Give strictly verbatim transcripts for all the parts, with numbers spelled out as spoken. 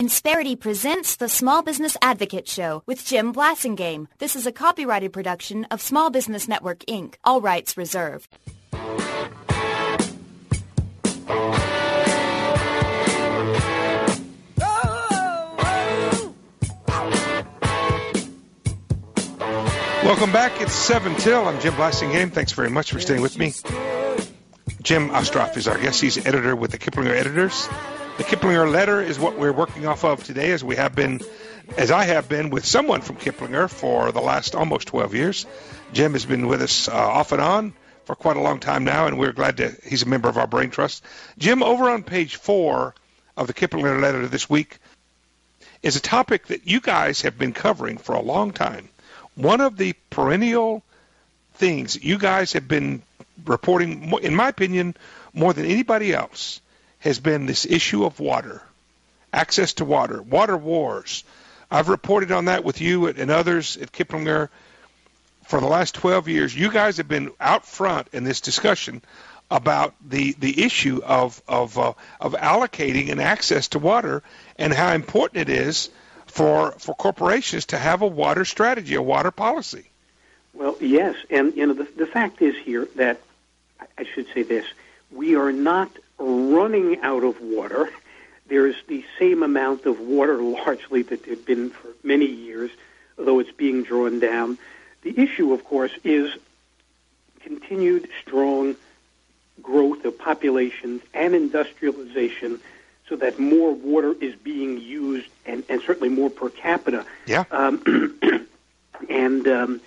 Insperity presents the Small Business Advocate Show with Jim Blasingame. This is a copyrighted production of Small Business Network, Incorporated. All rights reserved. Welcome back. It's seven till. I'm Jim Blasingame. Thanks very much for staying with me. Jim Ostroff is our guest. He's editor with the Kiplinger Editors. The Kiplinger letter is what we're working off of today, as we have been, as I have been with someone from Kiplinger for the last almost twelve years. Jim has been with us uh, off and on for quite a long time now, and we're glad to, he's a member of our Brain Trust. Jim, over on page four of the Kiplinger letter this week is a topic that you guys have been covering for a long time. One of the perennial things you guys have been reporting, in my opinion, more than anybody else, has been this issue of water, access to water, water wars. I've reported on that with you and others at Kiplinger for the last twelve years. You guys have been out front in this discussion about the, the issue of of uh, of allocating and access to water and how important it is for for corporations to have a water strategy, a water policy. Well, yes, and you know the the fact is here that I should say this: we are not running out of water. There's the same amount of water largely that there had been for many years, although it's being drawn down. The issue, of course, is continued strong growth of populations and industrialization so that more water is being used and, and certainly more per capita. Yeah. Um, and, um,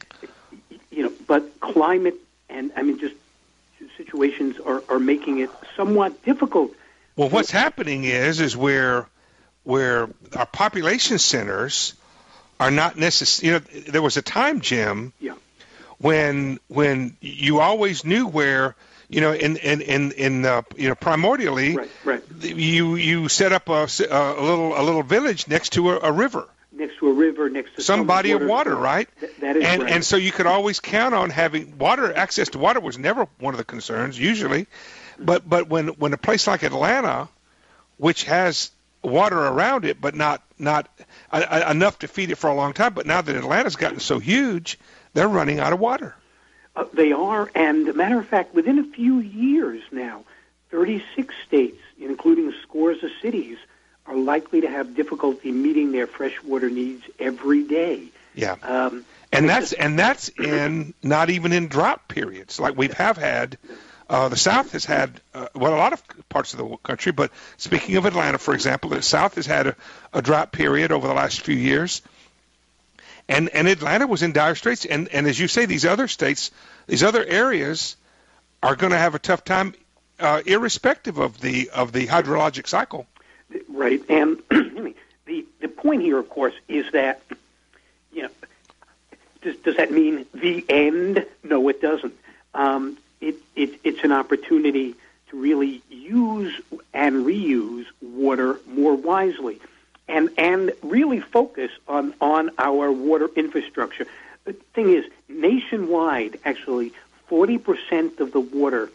you know, but climate and, I mean, just situations are, are making it somewhat difficult. Well, what's happening is is where where our population centers are not necessarily. You know, there was a time, Jim, yeah. when when you always knew where. You know, in in in, in uh, you know, primordially, right, right. you you set up a, a little a little village next to a, a river. Next to a river, next to some, some body water, of water, right? Th- that is and, right. And so you could always count on having water. Access to water was never one of the concerns, usually. But but when, when a place like Atlanta, which has water around it, but not not uh, enough to feed it for a long time, but now that Atlanta's gotten so huge, they're running out of water. Uh, they are, and as a matter of fact, within a few years now, thirty-six states, including scores of cities, are likely to have difficulty meeting their freshwater needs every day. Yeah, um, and that's and that's in not even in drought periods like we have had. Uh, the South has had uh, well a lot of parts of the country, but speaking of Atlanta, for example, the South has had a, a drought period over the last few years, and and Atlanta was in dire straits. And and as you say, these other states, these other areas, are going to have a tough time, uh, irrespective of the of the hydrologic cycle. Right, and the the point here, of course, is that you know, does does that mean the end? No, it doesn't. Um, it, it it's an opportunity to really use and reuse water more wisely, and and really focus on on our water infrastructure. The thing is, nationwide, actually, forty percent of the water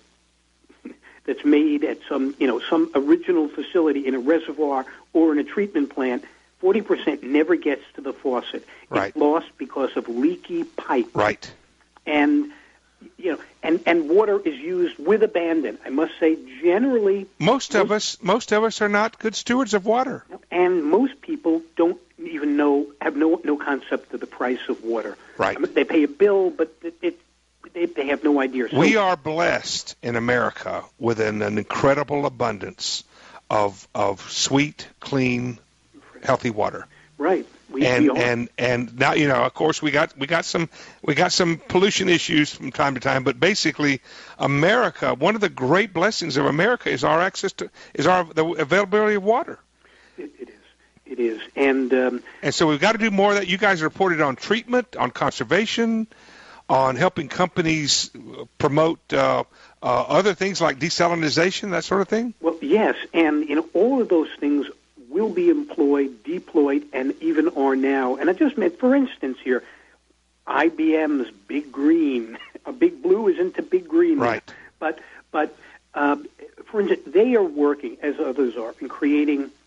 that's made at some, you know, some original facility in a reservoir or in a treatment plant, forty percent never gets to the faucet. Right. It's lost because of leaky pipe. Right. And, you know, and, and water is used with abandon. I must say, generally... Most of us, most of us are not good stewards of water. And most people don't even know, have no no concept of the price of water. Right. I mean, they pay a bill, but it, it They, they have no idea. So, we are blessed in America with an, an incredible abundance of of sweet, clean, healthy water. Right. We, and we are. and and now, you know, of course, we got we got some we got some pollution issues from time to time, but basically, America, one of the great blessings of America is our access to is our the availability of water. It, it is. It is, and um, and so we've got to do more of that. You guys reported on treatment, on conservation, on helping companies promote uh, uh, other things like desalinization, that sort of thing? Well, yes, and you know all of those things will be employed, deployed, and even are now. And I just meant, for instance, here, I B M's Big Green, a Big Blue is into Big Green, right? Now. But but uh, for instance, they are working, as others are, in creating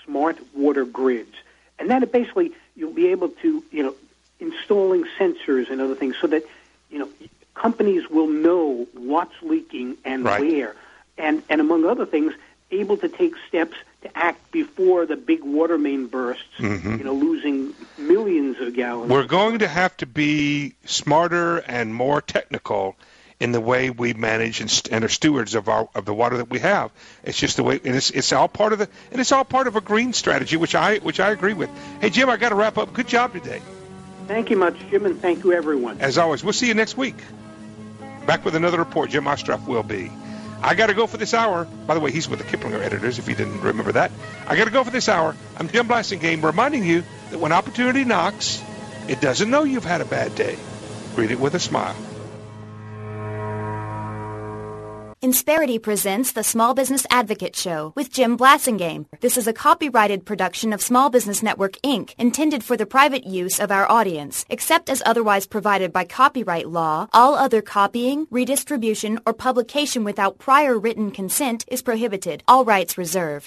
smart water grids. And then it basically, you'll be able to, you know, installing sensors and other things so that, you know, companies will know what's leaking and right. where. And, and among other things, able to take steps to act before the big water main bursts, mm-hmm. you know, losing millions of gallons. We're going to have to be smarter and more technical in the way we manage and, st- and are stewards of our of the water that we have. It's just the way, and it's it's all part of the, and it's all part of a green strategy, which I which I agree with. Hey, Jim, I got to wrap up. Good job today. Thank you much, Jim, and thank you, everyone. As always, we'll see you next week. Back with another report. Jim Ostroff will be. I got to go for this hour. By the way, he's with the Kiplinger editors, if you didn't remember that. I got to go for this hour. I'm Jim Blasingame, reminding you that when opportunity knocks, it doesn't know you've had a bad day. Greet it with a smile. Insperity presents the Small Business Advocate Show with Jim Blasingame. This is a copyrighted production of Small Business Network, Incorporated, intended for the private use of our audience. Except as otherwise provided by copyright law, all other copying, redistribution, or publication without prior written consent is prohibited. All rights reserved.